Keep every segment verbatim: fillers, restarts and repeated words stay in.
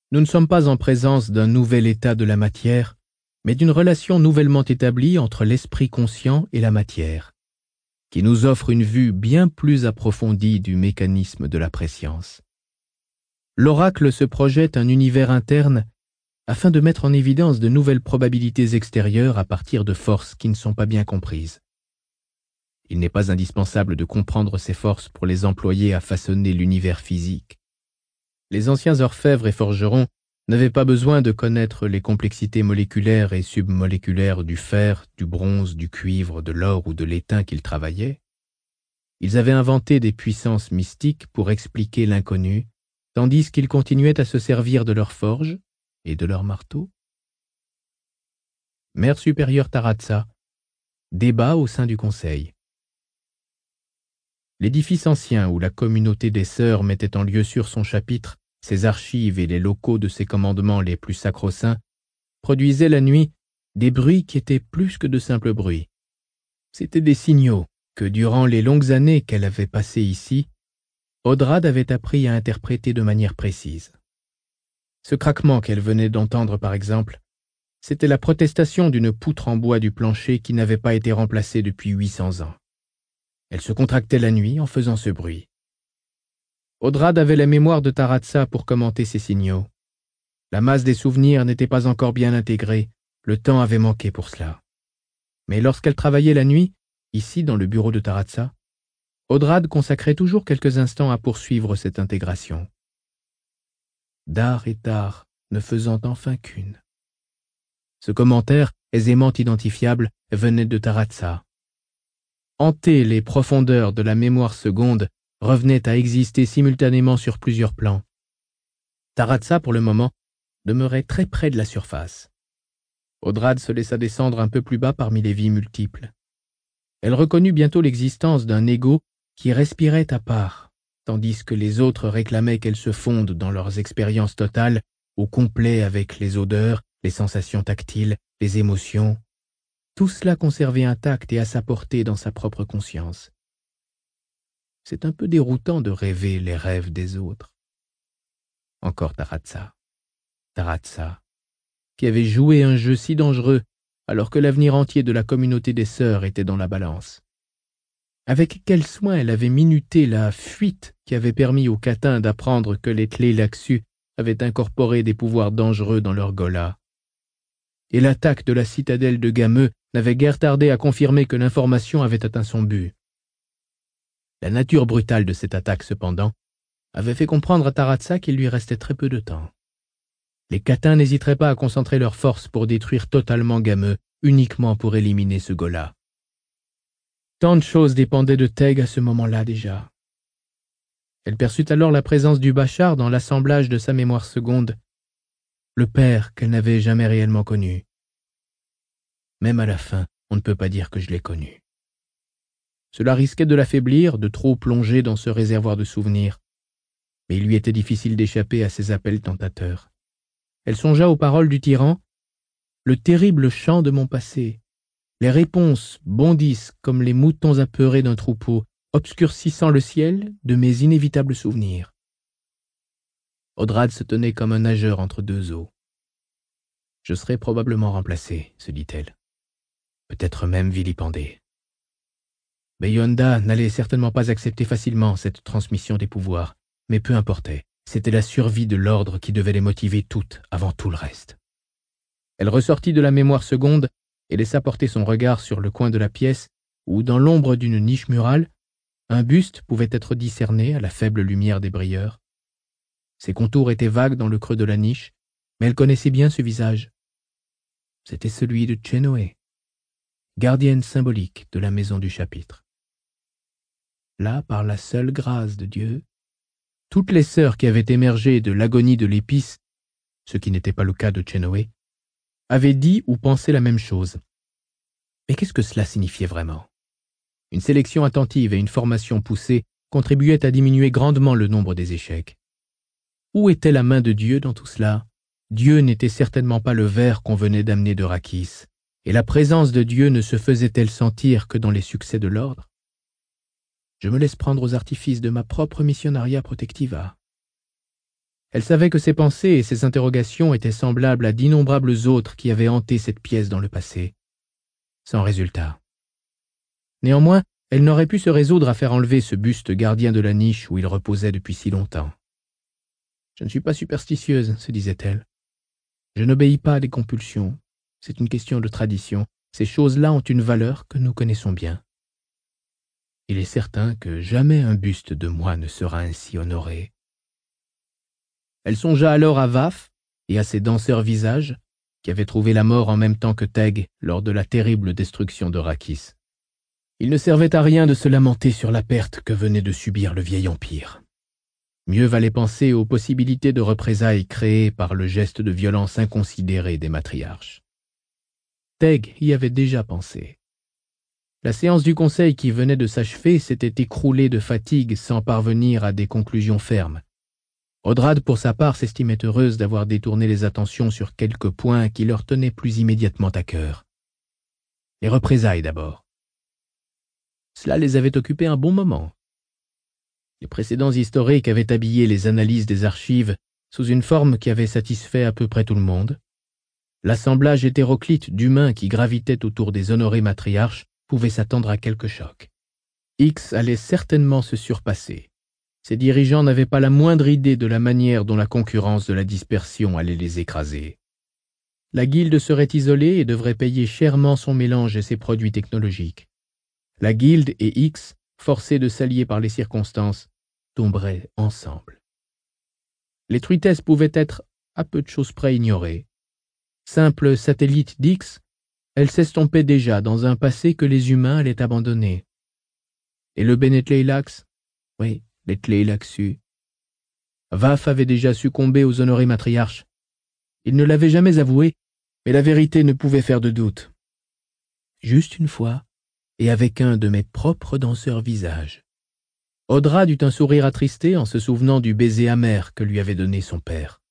Nous ne sommes pas en présence d'un nouvel état de la matière, mais d'une relation nouvellement établie entre l'esprit conscient et la matière, qui nous offre une vue bien plus approfondie du mécanisme de la prescience. L'oracle se projette un univers interne afin de mettre en évidence de nouvelles probabilités extérieures à partir de forces qui ne sont pas bien comprises. Il n'est pas indispensable de comprendre ces forces pour les employer à façonner l'univers physique. Les anciens orfèvres et forgerons n'avaient pas besoin de connaître les complexités moléculaires et submoléculaires du fer, du bronze, du cuivre, de l'or ou de l'étain qu'ils travaillaient. Ils avaient inventé des puissances mystiques pour expliquer l'inconnu, tandis qu'ils continuaient à se servir de leurs forges et de leurs marteaux. Mère supérieure Taratsa, débat au sein du conseil. L'édifice ancien où la communauté des sœurs mettait en lieu sur son chapitre ses archives et les locaux de ses commandements les plus sacro-saints produisait la nuit des bruits qui étaient plus que de simples bruits. C'étaient des signaux que, durant les longues années qu'elle avait passées ici, Odrad avait appris à interpréter de manière précise. Ce craquement qu'elle venait d'entendre, par exemple, c'était la protestation d'une poutre en bois du plancher qui n'avait pas été remplacée depuis huit cents ans. Elle se contractait la nuit en faisant ce bruit. Odrad avait la mémoire de Taratsa pour commenter ces signaux. La masse des souvenirs n'était pas encore bien intégrée, le temps avait manqué pour cela. Mais lorsqu'elle travaillait la nuit, ici dans le bureau de Taratsa, Odrad consacrait toujours quelques instants à poursuivre cette intégration. D'art et d'art ne faisant enfin qu'une. Ce commentaire, aisément identifiable, venait de Taratsa. Hanter les profondeurs de la mémoire seconde revenait à exister simultanément sur plusieurs plans. Taratsa, pour le moment, demeurait très près de la surface. Odrad se laissa descendre un peu plus bas parmi les vies multiples. Elle reconnut bientôt l'existence d'un ego qui respirait à part, tandis que les autres réclamaient qu'elle se fonde dans leurs expériences totales, au complet avec les odeurs, les sensations tactiles, les émotions, tout cela conservé intact et à sa portée dans sa propre conscience. C'est un peu déroutant de rêver les rêves des autres. Encore Taratsa, Taratsa, qui avait joué un jeu si dangereux alors que l'avenir entier de la communauté des sœurs était dans la balance. Avec quel soin elle avait minuté la fuite qui avait permis aux Catins d'apprendre que les Tlélaxus avaient incorporé des pouvoirs dangereux dans leur Ghola. Et l'attaque de la citadelle de Gameu n'avait guère tardé à confirmer que l'information avait atteint son but. La nature brutale de cette attaque, cependant, avait fait comprendre à Taratsa qu'il lui restait très peu de temps. Les Catins n'hésiteraient pas à concentrer leurs forces pour détruire totalement Gameu, uniquement pour éliminer ce Ghola. Tant de choses dépendaient de Teg à ce moment-là déjà. Elle perçut alors la présence du Bachar dans l'assemblage de sa mémoire seconde, le père qu'elle n'avait jamais réellement connu. Même à la fin, on ne peut pas dire que je l'ai connu. Cela risquait de l'affaiblir, de trop plonger dans ce réservoir de souvenirs, mais il lui était difficile d'échapper à ces appels tentateurs. Elle songea aux paroles du tyran, « Le terrible chant de mon passé. Les réponses bondissent comme les moutons apeurés d'un troupeau, obscurcissant le ciel de mes inévitables souvenirs. » Odrad se tenait comme un nageur entre deux eaux. « Je serai probablement remplacée, » se dit-elle. « Peut-être même vilipendée. » Beyonda n'allait certainement pas accepter facilement cette transmission des pouvoirs, mais peu importait, c'était la survie de l'ordre qui devait les motiver toutes avant tout le reste. Elle ressortit de la mémoire seconde et laissa porter son regard sur le coin de la pièce où, dans l'ombre d'une niche murale, un buste pouvait être discerné à la faible lumière des brilleurs. Ses contours étaient vagues dans le creux de la niche, mais elle connaissait bien ce visage. C'était celui de Chenoé, gardienne symbolique de la maison du chapitre. Là, par la seule grâce de Dieu, toutes les sœurs qui avaient émergé de l'agonie de l'épice, ce qui n'était pas le cas de Chenoé, avaient dit ou pensé la même chose. Mais qu'est-ce que cela signifiait vraiment? Une sélection attentive et une formation poussée contribuaient à diminuer grandement le nombre des échecs. Où était la main de Dieu dans tout cela? Dieu n'était certainement pas le ver qu'on venait d'amener de Rakis, et la présence de Dieu ne se faisait-elle sentir que dans les succès de l'ordre? Je me laisse prendre aux artifices de ma propre missionaria protectiva. Elle savait que ses pensées et ses interrogations étaient semblables à d'innombrables autres qui avaient hanté cette pièce dans le passé. Sans résultat. Néanmoins, elle n'aurait pu se résoudre à faire enlever ce buste gardien de la niche où il reposait depuis si longtemps. « Je ne suis pas superstitieuse, » se disait-elle. « Je n'obéis pas à des compulsions. C'est une question de tradition. Ces choses-là ont une valeur que nous connaissons bien. Il est certain que jamais un buste de moi ne sera ainsi honoré. » Elle songea alors à Vaaf et à ses danseurs visages qui avaient trouvé la mort en même temps que Teg lors de la terrible destruction d'Aurakis. Il ne servait à rien de se lamenter sur la perte que venait de subir le vieil empire. Mieux valait penser aux possibilités de représailles créées par le geste de violence inconsidéré des matriarches. Teg y avait déjà pensé. La séance du conseil qui venait de s'achever s'était écroulée de fatigue sans parvenir à des conclusions fermes. Odrad, pour sa part, s'estimait heureuse d'avoir détourné les attentions sur quelques points qui leur tenaient plus immédiatement à cœur. Les représailles d'abord. Cela les avait occupés un bon moment. Les précédents historiques avaient habillé les analyses des archives sous une forme qui avait satisfait à peu près tout le monde. L'assemblage hétéroclite d'humains qui gravitaient autour des honorés matriarches pouvait s'attendre à quelques chocs. X allait certainement se surpasser. Ses dirigeants n'avaient pas la moindre idée de la manière dont la concurrence de la dispersion allait les écraser. La guilde serait isolée et devrait payer chèrement son mélange et ses produits technologiques. La guilde et X, forcés de s'allier par les circonstances, tomberaient ensemble. Les truitesses pouvaient être à peu de choses près ignorées. Simple satellite d'X, elles s'estompaient déjà dans un passé que les humains allaient abandonner. Et le Bene Tleilax, oui, les Tleilaxu. Vaaf avait déjà succombé aux honorés matriarches. Il ne l'avait jamais avoué, mais la vérité ne pouvait faire de doute. Juste une fois, et avec un de mes propres danseurs visages. Odrad eut un sourire attristé en se souvenant du baiser amer que lui avait donné son père.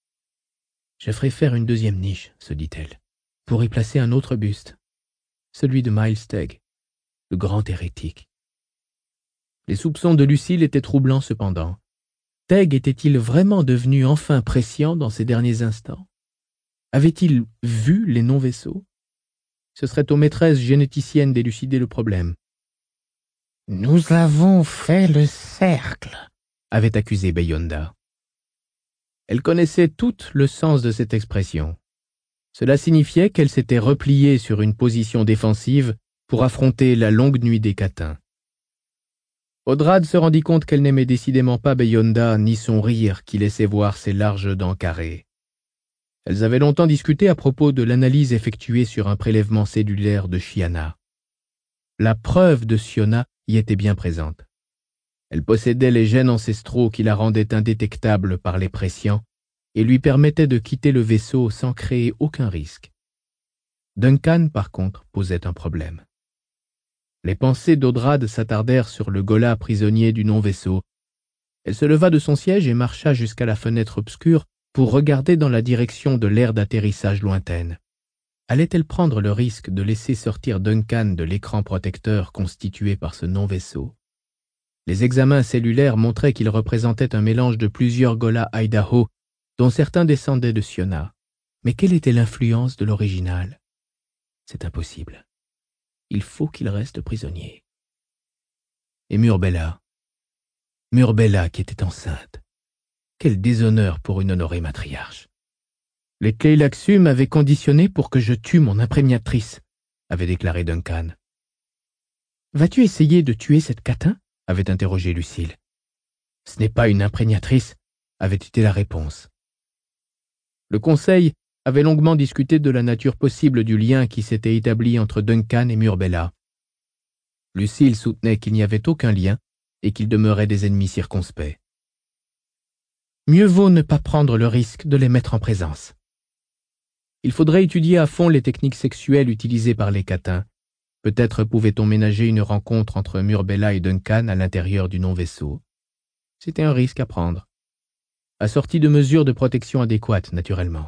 « Je ferai faire une deuxième niche, » se dit-elle, « pour y placer un autre buste, celui de Miles Teg, le grand hérétique. » Les soupçons de Lucille étaient troublants cependant. Teg était-il vraiment devenu enfin prescient dans ces derniers instants? Avait-il vu les non-vaisseaux? Ce serait aux maîtresses généticiennes d'élucider le problème. « Nous avons fait le cercle », avait accusé Beyonda. Elle connaissait toute le sens de cette expression. Cela signifiait qu'elle s'était repliée sur une position défensive pour affronter la longue nuit des Catins. Odrad se rendit compte qu'elle n'aimait décidément pas Beyonda ni son rire qui laissait voir ses larges dents carrées. Elles avaient longtemps discuté à propos de l'analyse effectuée sur un prélèvement cellulaire de Chiana. La preuve de Siona y était bien présente. Elle possédait les gènes ancestraux qui la rendaient indétectable par les prescients et lui permettaient de quitter le vaisseau sans créer aucun risque. Duncan, par contre, posait un problème. Les pensées d'Odrad s'attardèrent sur le Ghola prisonnier du non-vaisseau. Elle se leva de son siège et marcha jusqu'à la fenêtre obscure pour regarder dans la direction de l'aire d'atterrissage lointaine. Allait-elle prendre le risque de laisser sortir Duncan de l'écran protecteur constitué par ce non-vaisseau? Les examens cellulaires montraient qu'il représentait un mélange de plusieurs Ghola Idaho, dont certains descendaient de Siona. Mais quelle était l'influence de l'original? C'est impossible. Il faut qu'il reste prisonnier. Et Murbella? Murbella qui était enceinte. Quel déshonneur pour une honorée matriarche. Les Tleilaxu m'avaient conditionné pour que je tue mon imprégnatrice, avait déclaré Duncan. Vas-tu essayer de tuer cette catin? Avait interrogé Lucille. Ce n'est pas une imprégnatrice, avait été la réponse. Le conseil avait longuement discuté de la nature possible du lien qui s'était établi entre Duncan et Murbella. Lucille soutenait qu'il n'y avait aucun lien et qu'ils demeuraient des ennemis circonspects. Mieux vaut ne pas prendre le risque de les mettre en présence. Il faudrait étudier à fond les techniques sexuelles utilisées par les Catins. Peut-être pouvait-on ménager une rencontre entre Murbella et Duncan à l'intérieur du non-vaisseau. C'était un risque à prendre, assorti de mesures de protection adéquates, naturellement.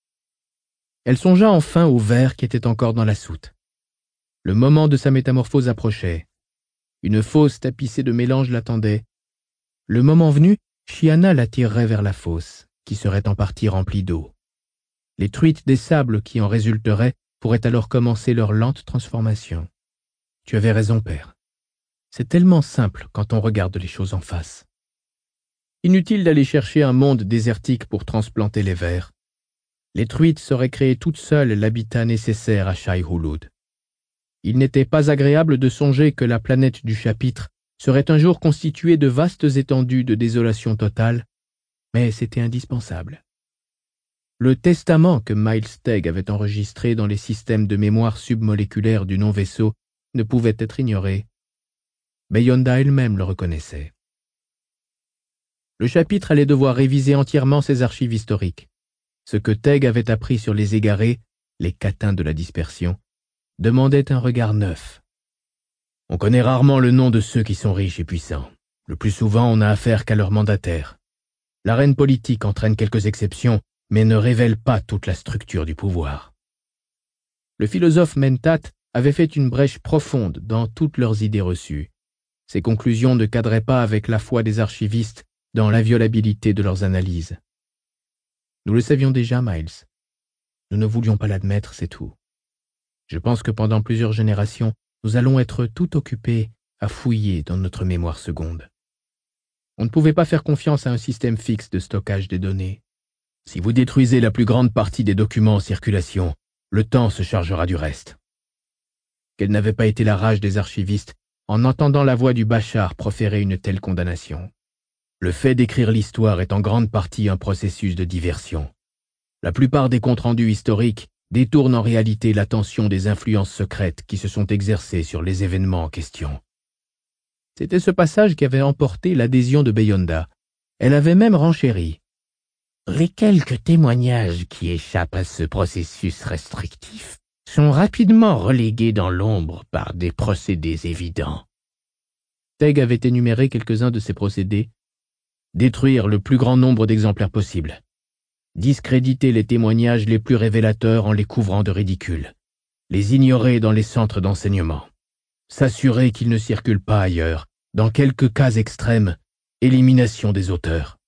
Elle songea enfin au ver qui était encore dans la soute. Le moment de sa métamorphose approchait. Une fosse tapissée de mélange l'attendait. Le moment venu, Chiana l'attirerait vers la fosse. qui serait en partie rempli d'eau. Les truites des sables qui en résulteraient pourraient alors commencer leur lente transformation. Tu avais raison, père. C'est tellement simple quand on regarde les choses en face. Inutile d'aller chercher un monde désertique pour transplanter les vers. Les truites sauraient créer toutes seules l'habitat nécessaire à Shai-Hulud. Il n'était pas agréable de songer que la planète du chapitre serait un jour constituée de vastes étendues de désolation totale, mais c'était indispensable. Le testament que Miles Tegg avait enregistré dans les systèmes de mémoire submoléculaire du non-vaisseau ne pouvait être ignoré. Beyonda elle-même le reconnaissait. Le chapitre allait devoir réviser entièrement ses archives historiques. Ce que Tegg avait appris sur les égarés, les catins de la dispersion, demandait un regard neuf. On connaît rarement le nom de ceux qui sont riches et puissants. Le plus souvent, on n'a affaire qu'à leurs mandataires. L'arène politique entraîne quelques exceptions, mais ne révèle pas toute la structure du pouvoir. Le philosophe Mentat avait fait une brèche profonde dans toutes leurs idées reçues. Ses conclusions ne cadraient pas avec la foi des archivistes dans l'inviolabilité de leurs analyses. Nous le savions déjà, Miles. Nous ne voulions pas l'admettre, c'est tout. Je pense que pendant plusieurs générations, nous allons être tout occupés à fouiller dans notre mémoire seconde. On ne pouvait pas faire confiance à un système fixe de stockage des données. Si vous détruisez la plus grande partie des documents en circulation, le temps se chargera du reste. Quelle n'avait pas été la rage des archivistes en entendant la voix du Bachar proférer une telle condamnation. Le fait d'écrire l'histoire est en grande partie un processus de diversion. La plupart des comptes rendus historiques détournent en réalité l'attention des influences secrètes qui se sont exercées sur les événements en question. C'était ce passage qui avait emporté l'adhésion de Beyonda. Elle avait même renchéri. Les quelques témoignages qui échappent à ce processus restrictif sont rapidement relégués dans l'ombre par des procédés évidents. Tegg avait énuméré quelques-uns de ces procédés. Détruire le plus grand nombre d'exemplaires possible. Discréditer les témoignages les plus révélateurs en les couvrant de ridicule. Les ignorer dans les centres d'enseignement. S'assurer qu'ils ne circulent pas ailleurs. Dans quelques cas extrêmes, élimination des auteurs.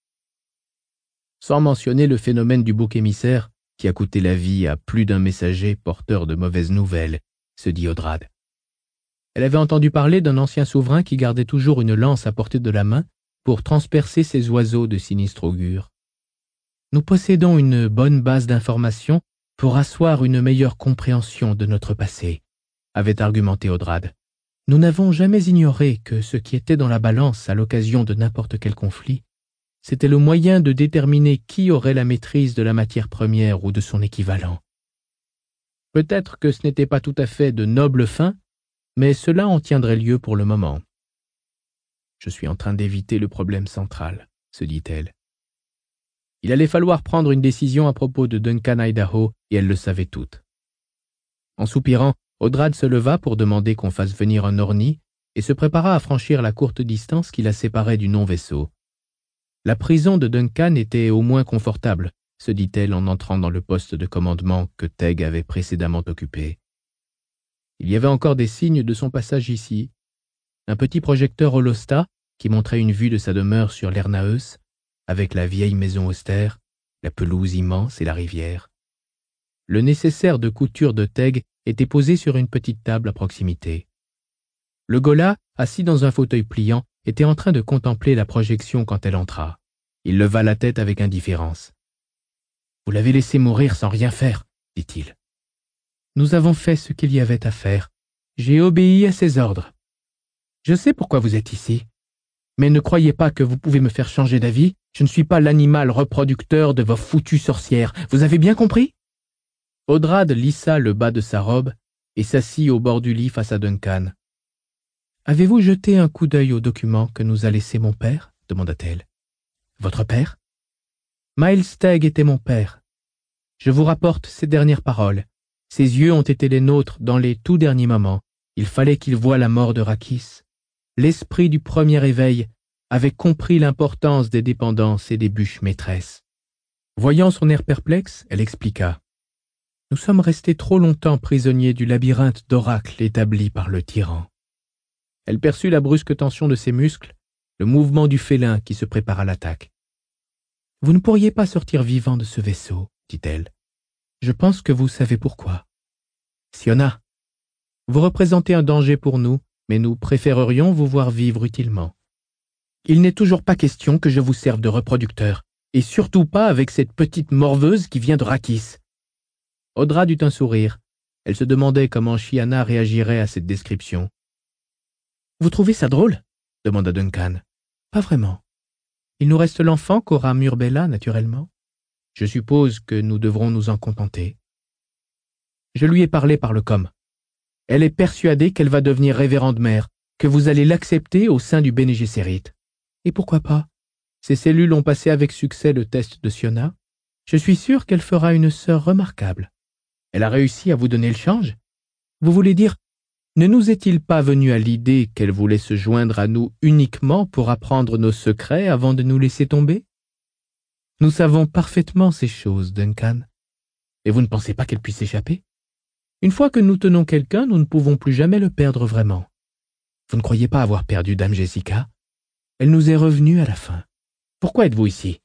Sans mentionner le phénomène du bouc émissaire qui a coûté la vie à plus d'un messager porteur de mauvaises nouvelles, se dit Audrade. Elle avait entendu parler d'un ancien souverain qui gardait toujours une lance à portée de la main pour transpercer ses oiseaux de sinistre augure. Nous possédons une bonne base d'informations pour asseoir une meilleure compréhension de notre passé, avait argumenté Audrade. Nous n'avons jamais ignoré que ce qui était dans la balance à l'occasion de n'importe quel conflit, c'était le moyen de déterminer qui aurait la maîtrise de la matière première ou de son équivalent. Peut-être que ce n'était pas tout à fait de nobles fins, mais cela en tiendrait lieu pour le moment. Je suis en train d'éviter le problème central, se dit-elle. Il allait falloir prendre une décision à propos de Duncan Idaho, et elle le savait toute. En soupirant, Audrade se leva pour demander qu'on fasse venir un orni et se prépara à franchir la courte distance qui la séparait du non-vaisseau. La prison de Duncan était au moins confortable, se dit-elle en entrant dans le poste de commandement que Tegg avait précédemment occupé. Il y avait encore des signes de son passage ici. Un petit projecteur holosta qui montrait une vue de sa demeure sur l'Ernaeus, avec la vieille maison austère, la pelouse immense et la rivière. Le nécessaire de couture de Tegg était posé sur une petite table à proximité. Le ghola, assis dans un fauteuil pliant, était en train de contempler la projection quand elle entra. Il leva la tête avec indifférence. « Vous l'avez laissé mourir sans rien faire, » dit-il. « Nous avons fait ce qu'il y avait à faire. J'ai obéi à ses ordres. Je sais pourquoi vous êtes ici. Mais ne croyez pas que vous pouvez me faire changer d'avis. Je ne suis pas l'animal reproducteur de vos foutues sorcières. Vous avez bien compris ?» Audrade lissa le bas de sa robe et s'assit au bord du lit face à Duncan. « Avez-vous jeté un coup d'œil au document que nous a laissé mon père ?» demanda-t-elle. « Votre père ?»« Miles Tegg était mon père. Je vous rapporte ses dernières paroles. Ses yeux ont été les nôtres dans les tout derniers moments. Il fallait qu'il voie la mort de Rakis. L'esprit du premier éveil avait compris l'importance des dépendances et des bûches maîtresses. » Voyant son air perplexe, elle expliqua. « Nous sommes restés trop longtemps prisonniers du labyrinthe d'oracles établi par le tyran. » Elle perçut la brusque tension de ses muscles, le mouvement du félin qui se prépare à l'attaque. Vous ne pourriez pas sortir vivant de ce vaisseau, dit-elle. Je pense que vous savez pourquoi. Siona, vous représentez un danger pour nous, mais nous préférerions vous voir vivre utilement. Il n'est toujours pas question que je vous serve de reproducteur, et surtout pas avec cette petite morveuse qui vient de Rakis. Odrad eut un sourire. Elle se demandait comment Chiana réagirait à cette description. Vous trouvez ça drôle? Demanda Duncan. Pas vraiment. Il nous reste l'enfant qu'aura Murbella, naturellement. Je suppose que nous devrons nous en contenter. Je lui ai parlé par le com. Elle est persuadée qu'elle va devenir révérende mère, que vous allez l'accepter au sein du Bene Gesserit. Et pourquoi pas? Ses cellules ont passé avec succès le test de Siona. Je suis sûr qu'elle fera une sœur remarquable. Elle a réussi à vous donner le change? Vous voulez dire, ne nous est-il pas venu à l'idée qu'elle voulait se joindre à nous uniquement pour apprendre nos secrets avant de nous laisser tomber? Nous savons parfaitement ces choses, Duncan. Et vous ne pensez pas qu'elle puisse échapper? Une fois que nous tenons quelqu'un, nous ne pouvons plus jamais le perdre vraiment. Vous ne croyez pas avoir perdu Dame Jessica? Elle nous est revenue à la fin. Pourquoi êtes-vous ici?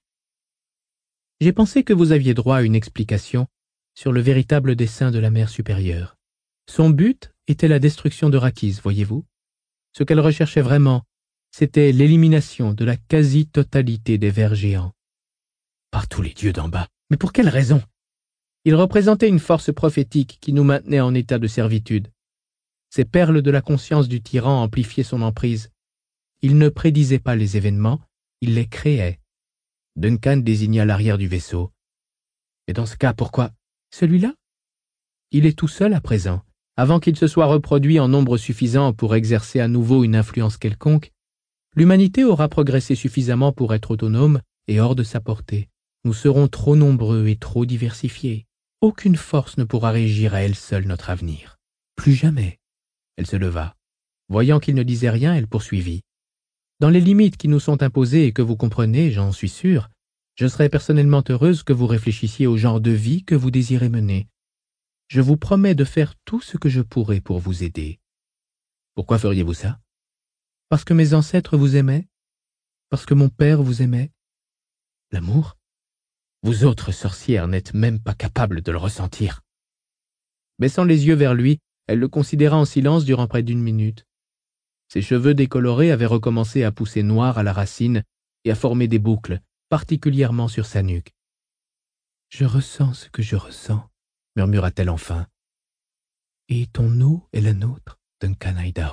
J'ai pensé que vous aviez droit à une explication sur le véritable dessein de la mère supérieure. Son but était la destruction de Rakis, voyez-vous? Ce qu'elle recherchait vraiment, c'était l'élimination de la quasi-totalité des vers géants. Par tous les dieux d'en bas, mais pour quelle raison? Il représentait une force prophétique qui nous maintenait en état de servitude. Ces perles de la conscience du tyran amplifiaient son emprise. Il ne prédisait pas les événements, il les créait. Duncan désigna l'arrière du vaisseau. Et dans ce cas, pourquoi? Celui-là? Il est tout seul à présent. Avant qu'il se soit reproduit en nombre suffisant pour exercer à nouveau une influence quelconque, l'humanité aura progressé suffisamment pour être autonome et hors de sa portée. Nous serons trop nombreux et trop diversifiés. Aucune force ne pourra régir à elle seule notre avenir. Plus jamais. Elle se leva. Voyant qu'il ne disait rien, elle poursuivit. Dans les limites qui nous sont imposées et que vous comprenez, j'en suis sûr, je serais personnellement heureuse que vous réfléchissiez au genre de vie que vous désirez mener. Je vous promets de faire tout ce que je pourrai pour vous aider. Pourquoi feriez-vous ça? Parce que mes ancêtres vous aimaient? Parce que mon père vous aimait? L'amour? Vous autres sorcières n'êtes même pas capables de le ressentir. Baissant les yeux vers lui, elle le considéra en silence durant près d'une minute. Ses cheveux décolorés avaient recommencé à pousser noirs à la racine et à former des boucles, particulièrement sur sa nuque. « Je ressens ce que je ressens, » murmura-t-elle enfin. « Et ton eau est la nôtre, Duncan Idaho. »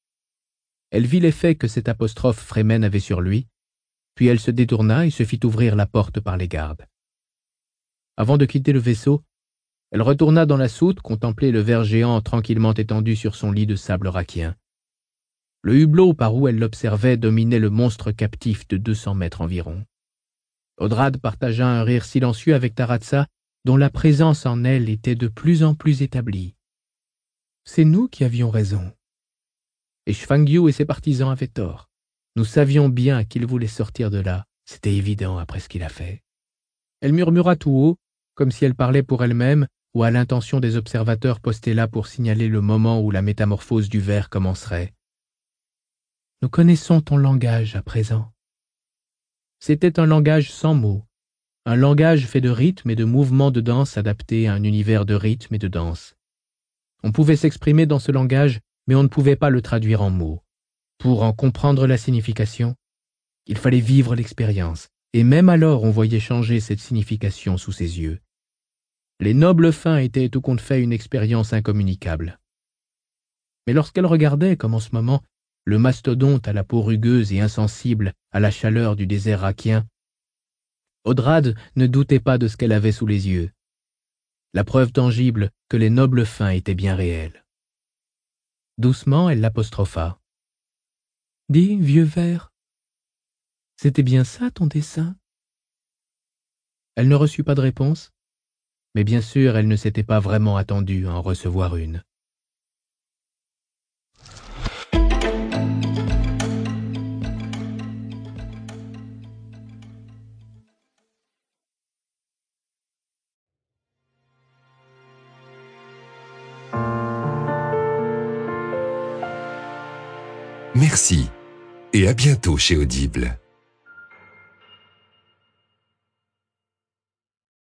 Elle vit l'effet que cette apostrophe Fremen avait sur lui, puis elle se détourna et se fit ouvrir la porte par les gardes. Avant de quitter le vaisseau, elle retourna dans la soute contempler le ver géant tranquillement étendu sur son lit de sable rakien. Le hublot par où elle l'observait dominait le monstre captif de deux cents mètres environ. Odrad partagea un rire silencieux avec Taratsa, dont la présence en elle était de plus en plus établie. C'est nous qui avions raison. Et Shfangyu et ses partisans avaient tort. Nous savions bien qu'il voulait sortir de là, c'était évident après ce qu'il a fait. Elle murmura tout haut, comme si elle parlait pour elle-même ou à l'intention des observateurs postés là pour signaler le moment où la métamorphose du ver commencerait. Nous connaissons ton langage à présent. C'était un langage sans mots, un langage fait de rythmes et de mouvements de danse adaptés à un univers de rythme et de danse. On pouvait s'exprimer dans ce langage, mais on ne pouvait pas le traduire en mots. Pour en comprendre la signification, il fallait vivre l'expérience, et même alors on voyait changer cette signification sous ses yeux. Les nobles fins étaient tout compte fait une expérience incommunicable. Mais lorsqu'elle regardait, comme en ce moment, le mastodonte à la peau rugueuse et insensible à la chaleur du désert rakien, Odrad ne doutait pas de ce qu'elle avait sous les yeux. La preuve tangible que les nobles fins étaient bien réels. Doucement, elle l'apostropha. « Dis, vieux ver, c'était bien ça ton dessein ?» Elle ne reçut pas de réponse, mais bien sûr, elle ne s'était pas vraiment attendue à en recevoir une. Merci et à bientôt chez Audible.